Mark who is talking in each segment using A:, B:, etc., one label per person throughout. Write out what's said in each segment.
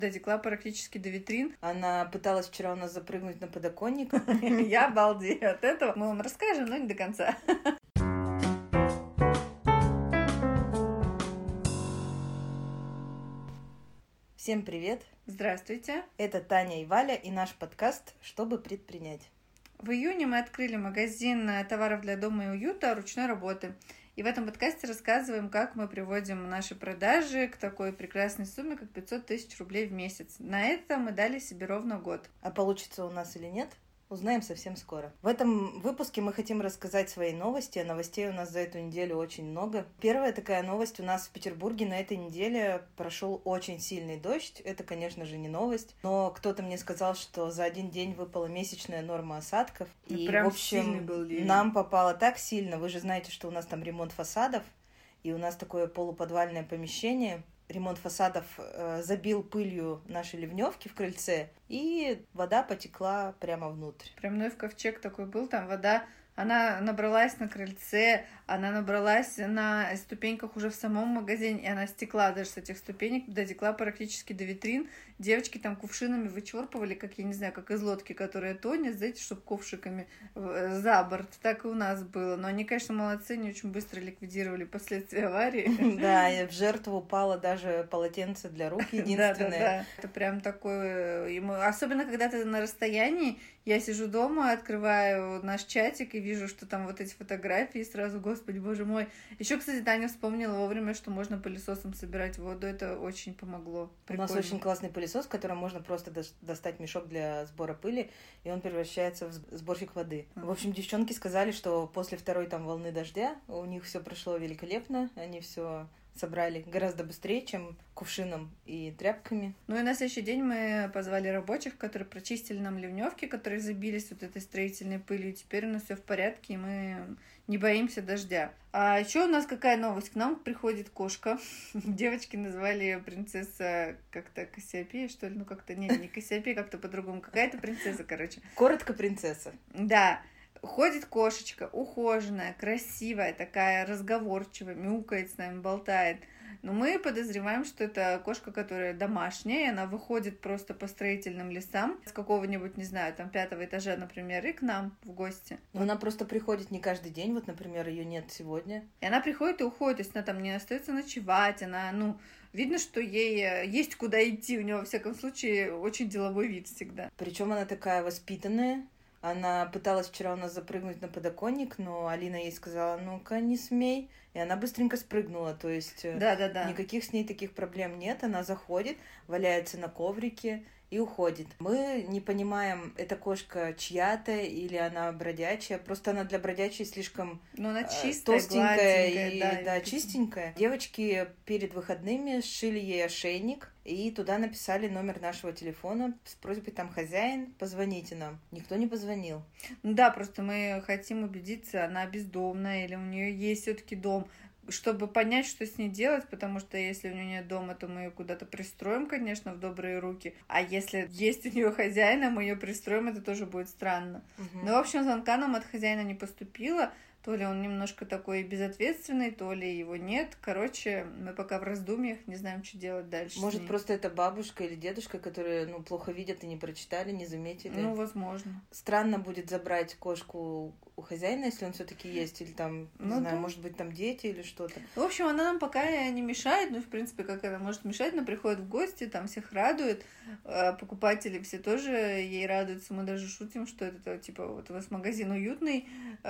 A: Дотекла практически до витрин.
B: Она пыталась вчера у нас запрыгнуть на подоконник.
A: Я обалдею от этого. Мы вам расскажем, но не до конца.
B: Всем привет!
A: Здравствуйте!
B: Это Таня и Валя и наш подкаст «Чтобы предпринять».
A: В июне мы открыли магазин товаров для дома и уюта ручной работы. И в этом подкасте рассказываем, как мы приводим наши продажи к такой прекрасной сумме, как 500 тысяч рублей в месяц. На это мы дали себе ровно год.
B: А получится у нас или нет, узнаем совсем скоро. В этом выпуске мы хотим рассказать свои новости. Новостей у нас за эту неделю очень много. Первая такая новость: у нас в Петербурге на этой неделе прошел очень сильный дождь. Это, конечно же, не новость, но кто-то мне сказал, что за один день выпала месячная норма осадков. И,
A: прям
B: в общем,
A: сильный был ливень.
B: нам попало так сильно. Вы же знаете, что у нас там ремонт фасадов, и у нас такое полуподвальное помещение. Ремонт фасадов забил пылью наши ливневки в крыльце, и вода потекла прямо внутрь.
A: Прям Ноев ковчег такой был, там вода, она набралась на крыльце, она набралась на ступеньках уже в самом магазине, и она стекла даже с этих ступенек, дотекла практически до витрин. Девочки там кувшинами вычерпывали, как, я не знаю, как из лодки, которая тонет, знаете, чтобы ковшиками за борт. Так и у нас было. Но они, конечно, молодцы, они очень быстро ликвидировали последствия аварии.
B: Да, и в жертву упало даже полотенце для рук единственное.
A: Да. Это прям такое... Особенно, когда ты на расстоянии, я сижу дома, открываю наш чатик и вижу, что там вот эти фотографии, и сразу, господи, боже мой. Еще, кстати, Таня вспомнила вовремя, что можно пылесосом собирать воду. Это очень помогло. Прикольно.
B: У нас очень классный пылесос, которым можно просто достать мешок для сбора пыли, и он превращается в сборщик воды. В общем, девчонки сказали, что после второй там волны дождя у них все прошло великолепно, они все собрали гораздо быстрее, чем кувшином и тряпками.
A: Ну и на следующий день мы позвали рабочих, которые прочистили нам ливневки, которые забились вот этой строительной пылью. И теперь у нас все в порядке, и мы не боимся дождя. А еще у нас какая новость? К нам приходит кошка. Девочки назвали ее принцесса как-то Кассиопея, что ли? Ну как-то не Кассиопея, как-то по-другому. Какая-то принцесса, короче.
B: Коротко принцесса.
A: Да. Ходит кошечка, ухоженная, красивая, такая разговорчивая, мяукает с нами, болтает. Но мы подозреваем, что это кошка, которая домашняя, и она выходит просто по строительным лесам с какого-нибудь, не знаю, там 5-го этажа, например, и к нам в гости.
B: Но она просто приходит не каждый день, вот, например, ее нет сегодня.
A: И она приходит и уходит, то есть она там не остается ночевать, она, видно, что ей есть куда идти, у нее, во всяком случае, очень деловой вид всегда.
B: Причем она такая воспитанная. Она пыталась вчера у нас запрыгнуть на подоконник, но Алина ей сказала: ну-ка, не смей. И она быстренько спрыгнула, то есть никаких с ней таких проблем нет. Она заходит, валяется на коврике и уходит. Мы не понимаем, эта кошка чья-то или она бродячая. Просто она для бродячей слишком
A: она чистая,
B: толстенькая и чистенькая. Девочки перед выходными сшили ей ошейник и туда написали номер нашего телефона с просьбой: там хозяин, позвоните нам. Никто не позвонил.
A: Да, просто мы хотим убедиться, она бездомная или у нее есть все-таки дом, чтобы понять, что с ней делать, потому что если у нее нет дома, то мы ее куда-то пристроим, конечно, в добрые руки. А если есть у нее хозяина, мы ее пристроим, это тоже будет странно. Ну, в общем, звонка нам от хозяина не поступило. То ли он немножко такой безответственный, то ли его нет. Короче, мы пока в раздумьях, не знаем, что делать дальше.
B: Может, просто это бабушка или дедушка, которые, плохо видят и не прочитали, не заметили.
A: Возможно.
B: Странно будет забрать кошку у хозяина, если он все-таки есть, или там, не знаю, может быть, там дети или что-то.
A: В общем, она нам пока не мешает, в принципе, как она может мешать, но приходит в гости, там всех радует, покупатели все тоже ей радуются, мы даже шутим, что это, типа, вот у вас магазин уютный,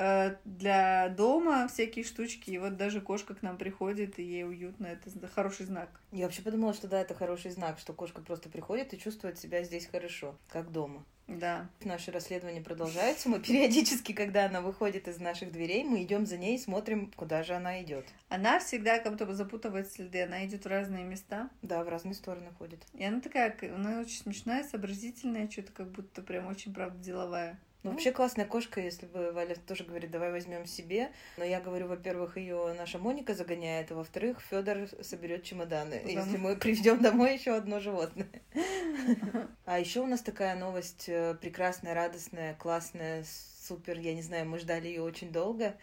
A: для дома всякие штучки, и вот даже кошка к нам приходит, и ей уютно, это хороший знак.
B: Я вообще подумала, что да, это хороший знак, что кошка просто приходит и чувствует себя здесь хорошо, как дома.
A: Да.
B: Наши расследования продолжаются. Мы периодически, когда она выходит из наших дверей, мы идем за ней и смотрим, куда же она идет.
A: Она всегда как будто бы запутывает следы, она идет в разные места.
B: Да, в разные стороны ходит.
A: И она такая, она очень смешная, сообразительная, что-то как будто прям очень, правда, деловая.
B: Вообще классная кошка, если бы Валя тоже говорит: давай возьмем себе. Но я говорю, во-первых, ее наша Моника загоняет, а во-вторых, Федор соберет чемоданы, если мы приведем домой еще одно животное. А еще у нас такая новость прекрасная, радостная, классная, с супер, я не знаю, мы ждали ее очень долго.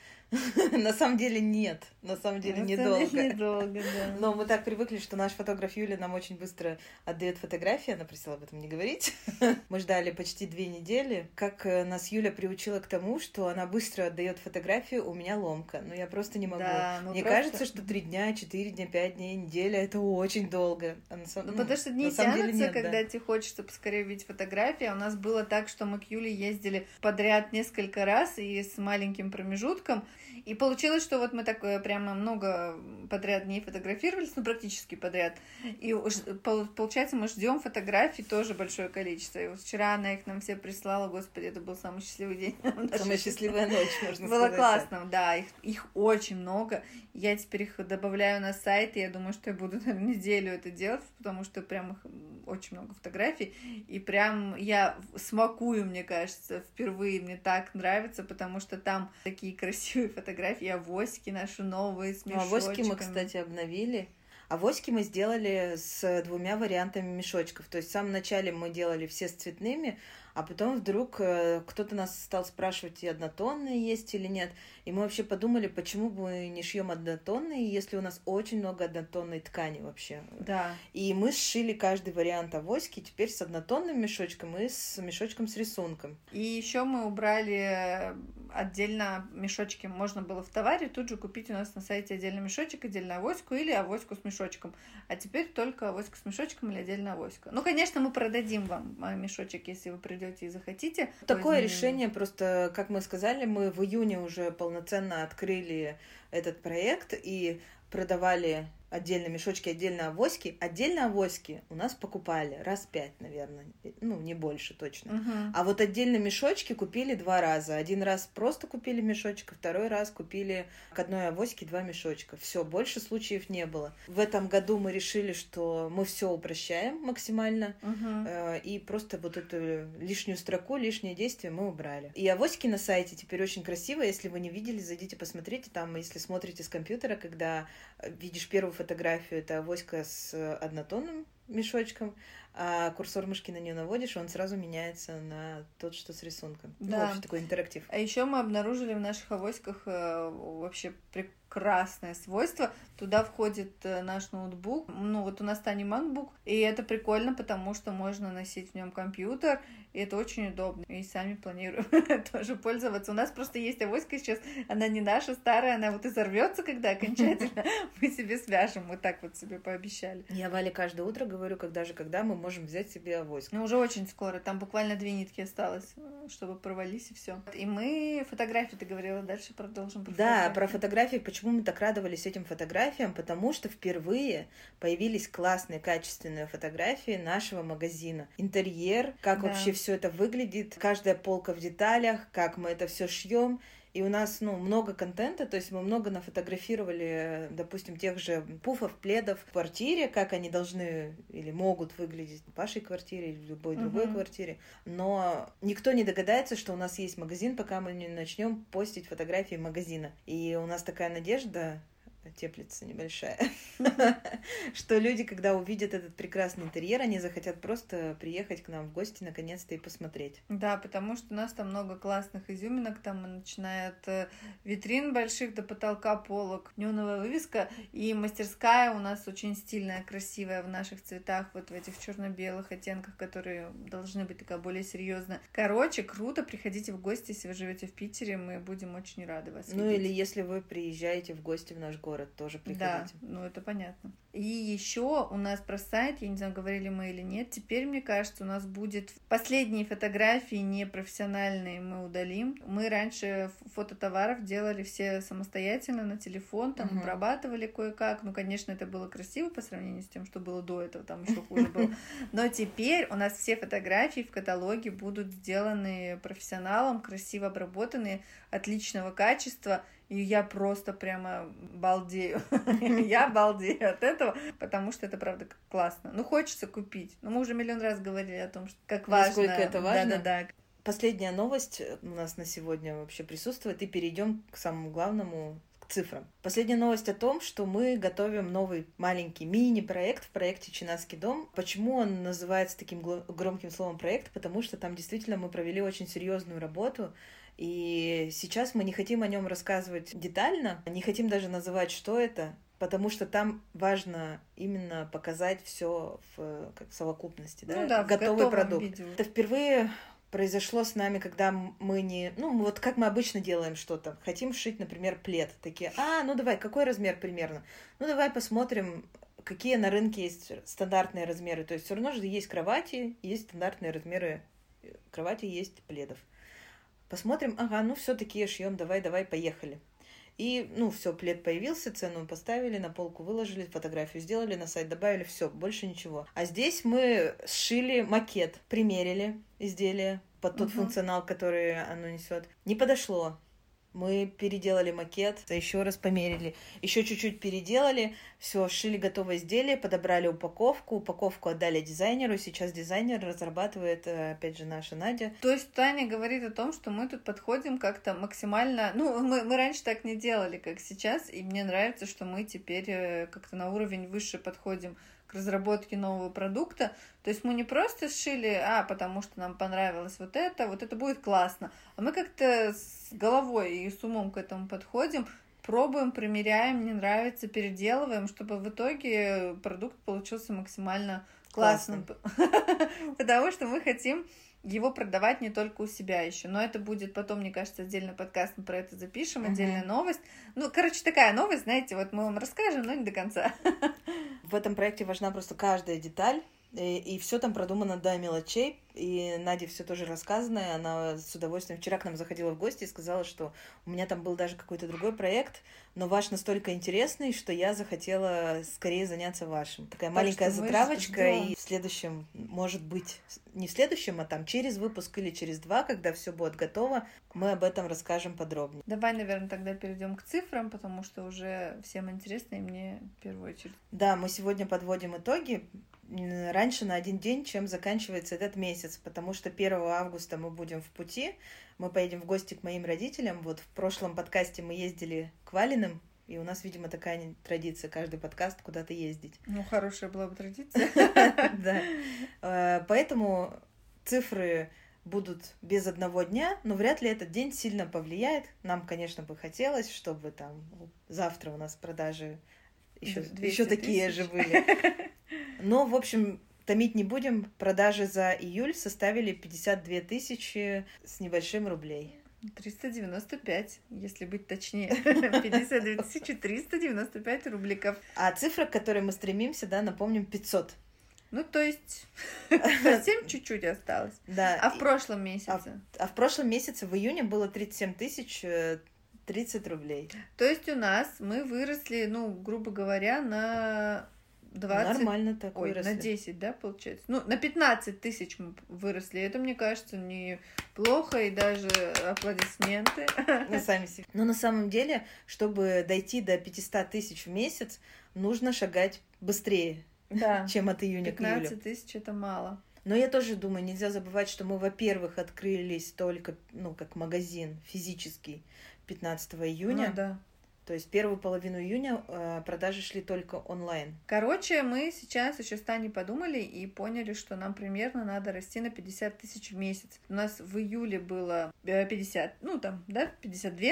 B: На самом деле нет, на самом деле недолго. Но мы так привыкли, что наш фотограф Юля нам очень быстро отдает фотографии, она просила об этом не говорить. Мы ждали почти 2 недели. Как нас Юля приучила к тому, что она быстро отдает фотографию, у меня ломка. Но я просто не могу. Мне кажется, что 3 дня, 4 дня, 5 дней, неделя — это очень долго.
A: Потому что дни тянутся, когда тебе хочется поскорее видеть фотографии. У нас было так, что мы к Юле ездили подряд несколько раз и с маленьким промежутком. И получилось, что вот мы так прямо много подряд дней фотографировались, ну, практически подряд. И получается, мы ждем фотографий тоже большое количество. И вот вчера она их нам все прислала. Господи, это был самый счастливый день.
B: Самая счастливая ночь, можно сказать.
A: Было классно, да. Их очень много. Я теперь их добавляю на сайт, и я думаю, что я буду, наверное, неделю это делать, потому что прям их очень много фотографий. И прям я смакую, мне кажется, впервые. Мне так нравится, потому что там такие красивые фотографии, авоськи наши новые с мешочками.
B: Авоськи мы, кстати, обновили. Авоськи мы сделали с 2 вариантами мешочков. То есть в самом начале мы делали все с цветными, а потом вдруг кто-то нас стал спрашивать, и однотонные есть или нет. И мы вообще подумали, почему бы мы не шьем однотонные, если у нас очень много однотонной ткани вообще.
A: Да.
B: И мы сшили каждый вариант авоськи теперь с однотонным мешочком и с мешочком с рисунком.
A: И еще мы убрали отдельно мешочки. Можно было в товаре тут же купить у нас на сайте отдельно мешочек, отдельно авоську или авоську с мешочком. А теперь только авоська с мешочком или отдельно авоська. Ну, конечно, мы продадим вам мешочек, если вы придете и захотите.
B: Такое решение просто, как мы сказали, мы в июне уже полноценно открыли этот проект и продавали отдельно мешочки, отдельно авоськи. Отдельно авоськи у нас покупали раз 5, наверное. Ну, не больше точно.
A: Uh-huh.
B: А вот отдельно мешочки купили 2 раза. 1 раз просто купили мешочек, а 2 раз купили к одной авоське 2 мешочка. Все, больше случаев не было. В этом году мы решили, что мы все упрощаем максимально.
A: Uh-huh.
B: И просто вот эту лишнюю строку, лишнее действие мы убрали. И авоськи на сайте теперь очень красиво. Если вы не видели, зайдите, посмотрите. Там, если смотрите с компьютера, когда видишь первую фотографию, это авоська с однотонным мешочком, а курсор мышки на нее наводишь, он сразу меняется на тот, что с рисунком.
A: Да.
B: Ну, вообще такой интерактив.
A: А еще мы обнаружили в наших авоськах вообще прекрасное свойство. Туда входит наш ноутбук. Ну, вот у нас Тани MacBook, и это прикольно, потому что можно носить в нем компьютер, и это очень удобно. И сами планируем тоже пользоваться. У нас просто есть авоська сейчас, она не наша, старая, она вот изорвется, когда окончательно мы себе свяжем. Мы так вот себе пообещали.
B: Я Вале каждое утро говорю, когда мы можем взять себе авоську.
A: Ну, уже очень скоро. Там буквально 2 нитки осталось, чтобы порвались, и все. И мы фотографии, ты говорила, дальше продолжим.
B: Да, про фотографии. Почему мы так радовались этим фотографиям? Потому что впервые появились классные, качественные фотографии нашего магазина. Интерьер, как вообще все это выглядит, каждая полка в деталях, как мы это все шьем. И у нас, много контента, то есть мы много нафотографировали, допустим, тех же пуфов, пледов в квартире, как они должны или могут выглядеть в вашей квартире или в любой другой квартире. Но никто не догадается, что у нас есть магазин, пока мы не начнем постить фотографии магазина. И у нас такая надежда теплится небольшая, что люди, когда увидят этот прекрасный интерьер, они захотят просто приехать к нам в гости наконец-то и посмотреть.
A: Да, потому что у нас там много классных изюминок, там начиная от витрин больших до потолка полок, неоновая вывеска, и мастерская у нас очень стильная, красивая, в наших цветах, вот в этих черно-белых оттенках, которые должны быть такая более серьезная. Короче, круто, приходите в гости, если вы живете в Питере, мы будем очень рады вас видеть.
B: Ну или если вы приезжаете в гости в наш город, тоже приходите.
A: Да, это понятно. И еще у нас про сайт, я не знаю, говорили мы или нет, теперь, мне кажется, у нас будет последние фотографии непрофессиональные мы удалим. Мы раньше фото товаров делали все самостоятельно на телефон, там обрабатывали кое-как. Ну, конечно, это было красиво по сравнению с тем, что было до этого, там еще хуже было. Но теперь у нас все фотографии в каталоге будут сделаны профессионалом, красиво обработанные, отличного качества. И я просто прямо балдею. Я балдею от этого, потому что это, правда, классно. Ну, хочется купить. Но мы уже миллион раз говорили о том, что как важно.
B: Насколько это важно.
A: Да.
B: Последняя новость у нас на сегодня вообще присутствует. И перейдем к самому главному, к цифрам. Последняя новость о том, что мы готовим новый маленький мини-проект в проекте «Чинаский дом». Почему он называется таким громким словом проект? Потому что там действительно мы провели очень серьезную работу. И сейчас мы не хотим о нем рассказывать детально, не хотим даже называть, что это, потому что там важно именно показать все в совокупности, да? Готовый продукт. Видео. Это впервые произошло с нами, когда мы не... вот как мы обычно делаем что-то. Хотим шить, например, плед. Такие, ну давай, какой размер примерно? Давай посмотрим, какие на рынке есть стандартные размеры. То есть все равно же есть кровати, есть стандартные размеры кровати, есть пледов. Посмотрим, все такие шьем, давай, поехали. И, все, плед появился, цену поставили, на полку выложили, фотографию сделали, на сайт добавили, все, больше ничего. А здесь мы сшили макет, примерили изделие под тот функционал, который оно несет. Не подошло. Мы переделали макет, еще раз померили, еще чуть-чуть переделали, все, сшили готовое изделие, подобрали упаковку отдали дизайнеру, сейчас дизайнер разрабатывает, опять же, наша Надя.
A: То есть Таня говорит о том, что мы тут подходим как-то максимально, мы раньше так не делали, как сейчас, и мне нравится, что мы теперь как-то на уровень выше подходим к разработке нового продукта. То есть мы не просто сшили, потому что нам понравилось вот это будет классно, а мы как-то с головой и с умом к этому подходим, пробуем, примеряем, не нравится, переделываем, чтобы в итоге продукт получился максимально классным. Потому что мы хотим его продавать не только у себя еще. Но это будет потом, мне кажется, отдельный подкаст, мы про это запишем, отдельная новость. Такая новость, знаете, вот мы вам расскажем, но не до конца.
B: В этом проекте важна просто каждая деталь, и все там продумано до мелочей. И Наде все тоже рассказано, она с удовольствием вчера к нам заходила в гости и сказала, что у меня там был даже какой-то другой проект, но ваш настолько интересный, что я захотела скорее заняться вашим. Такая маленькая затравочка, и в следующем, может быть, не в следующем, а там через выпуск или через 2, когда все будет готово, мы об этом расскажем подробнее.
A: Давай, наверное, тогда перейдем к цифрам, потому что уже всем интересно, и мне в первую очередь.
B: Да, мы сегодня подводим итоги раньше на один день, чем заканчивается этот месяц, потому что 1 августа мы будем в пути, мы поедем в гости к моим родителям. Вот в прошлом подкасте мы ездили к Валиным, и у нас, видимо, такая традиция, каждый подкаст куда-то ездить.
A: Хорошая была бы традиция.
B: Да. Поэтому цифры будут без одного дня, но вряд ли этот день сильно повлияет. Нам, конечно, бы хотелось, чтобы там завтра у нас продажи еще такие же были. Но, в общем, томить не будем. Продажи за июль составили 52 тысячи с небольшим рублей.
A: 395, если быть точнее. 52 395 рубликов.
B: А цифра, к которой мы стремимся, напомним, 500.
A: То есть совсем чуть-чуть осталось.
B: Да.
A: А в прошлом месяце?
B: А в прошлом месяце, в июне, было 37 тысяч 30 рублей.
A: То есть у нас мы выросли, грубо говоря, на 20...
B: Нормально так выросли.
A: На 10, да, получается? На 15 тысяч мы выросли. Это, мне кажется, неплохо, и даже аплодисменты.
B: Сами себе. Но на самом деле, чтобы дойти до 500 тысяч в месяц, нужно шагать быстрее, чем от июня к июлю.
A: 15 тысяч — это мало.
B: Но я тоже думаю, нельзя забывать, что мы, во-первых, открылись только, как магазин физический 15 июня.
A: Да.
B: То есть первую половину июня продажи шли только онлайн.
A: Короче, мы сейчас еще с Таней подумали и поняли, что нам примерно надо расти на 50 тысяч в месяц. У нас в июле было 50, 52.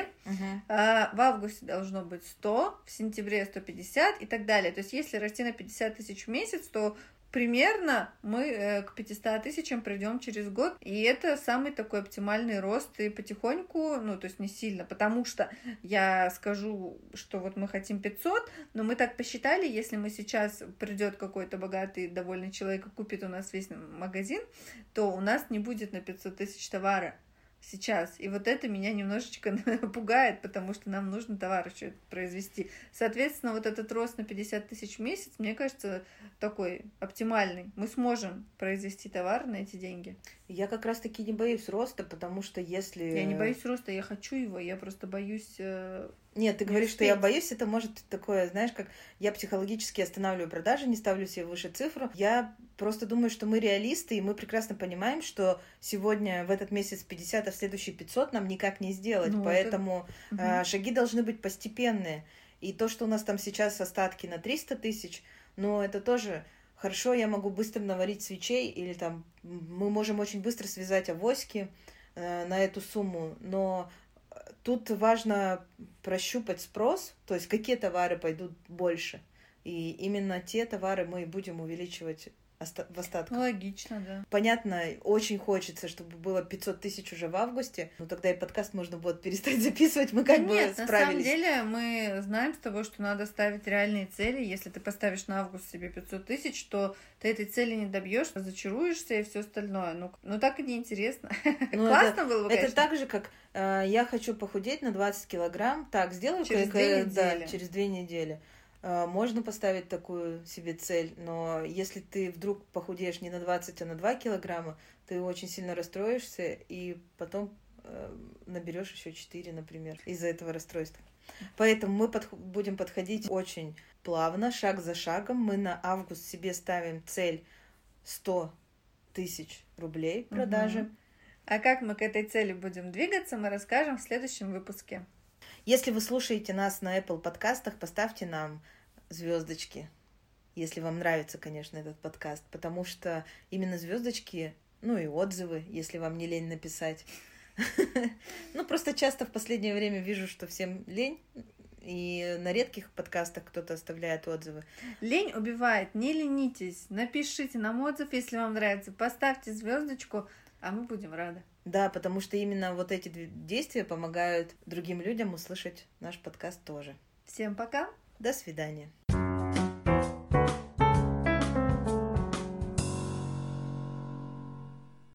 A: А в августе должно быть 100, в сентябре 150 и так далее. То есть если расти на 50 тысяч в месяц, то примерно мы к 500 тысячам придем через год, и это самый такой оптимальный рост, и потихоньку, то есть не сильно, потому что я скажу, что вот мы хотим 500, но мы так посчитали, если мы сейчас придет какой-то богатый, довольный человек и купит у нас весь магазин, то у нас не будет на 500 тысяч товара сейчас. И вот это меня немножечко пугает, потому что нам нужно товар еще произвести. Соответственно, вот этот рост на 50 тысяч в месяц, мне кажется, такой оптимальный. Мы сможем произвести товар на эти деньги.
B: Я как раз-таки не боюсь роста, потому что если...
A: Я не боюсь роста, я хочу его, я просто боюсь...
B: Нет, ты говоришь, что я боюсь, это может такое, знаешь, как я психологически останавливаю продажи, не ставлю себе выше цифру. Я просто думаю, что мы реалисты, и мы прекрасно понимаем, что сегодня в этот месяц 50, а в следующий 500 нам никак не сделать, поэтому шаги должны быть постепенные. И то, что у нас там сейчас остатки на 300 тысяч, это тоже... Хорошо, я могу быстро наварить свечей, или там мы можем очень быстро связать авоськи, на эту сумму, но тут важно прощупать спрос, то есть какие товары пойдут больше. И именно те товары мы будем увеличивать в остатках.
A: Логично, да.
B: Понятно, очень хочется, чтобы было 500 тысяч уже в августе, но тогда и подкаст можно будет перестать записывать, мы как бы справились.
A: На самом деле мы знаем с тобой, что надо ставить реальные цели. Если ты поставишь на август себе 500 тысяч, то ты этой цели не добьешь, разочаруешься и все остальное. Ну так и неинтересно. Классно было бы, конечно.
B: Это так же, как я хочу похудеть на 20 килограмм, так, сделаю
A: через 2 недели.
B: Да, через 2 недели. Можно поставить такую себе цель, но если ты вдруг похудеешь не на 20, а на 2 килограмма, ты очень сильно расстроишься, и потом наберешь еще 4, например, из-за этого расстройства. Поэтому мы будем подходить очень плавно, шаг за шагом. Мы на август себе ставим цель 100 тысяч рублей продажи.
A: А как мы к этой цели будем двигаться, мы расскажем в следующем выпуске.
B: Если вы слушаете нас на Apple подкастах, поставьте нам звездочки, если вам нравится, конечно, этот подкаст, потому что именно звездочки, ну и отзывы, если вам не лень написать. Ну, просто часто в последнее время вижу, что всем лень, и на редких подкастах кто-то оставляет отзывы.
A: Лень убивает, не ленитесь, напишите нам отзыв, если вам нравится, поставьте звездочку, а мы будем рады.
B: Да, потому что именно вот эти действия помогают другим людям услышать наш подкаст тоже.
A: Всем пока.
B: До свидания.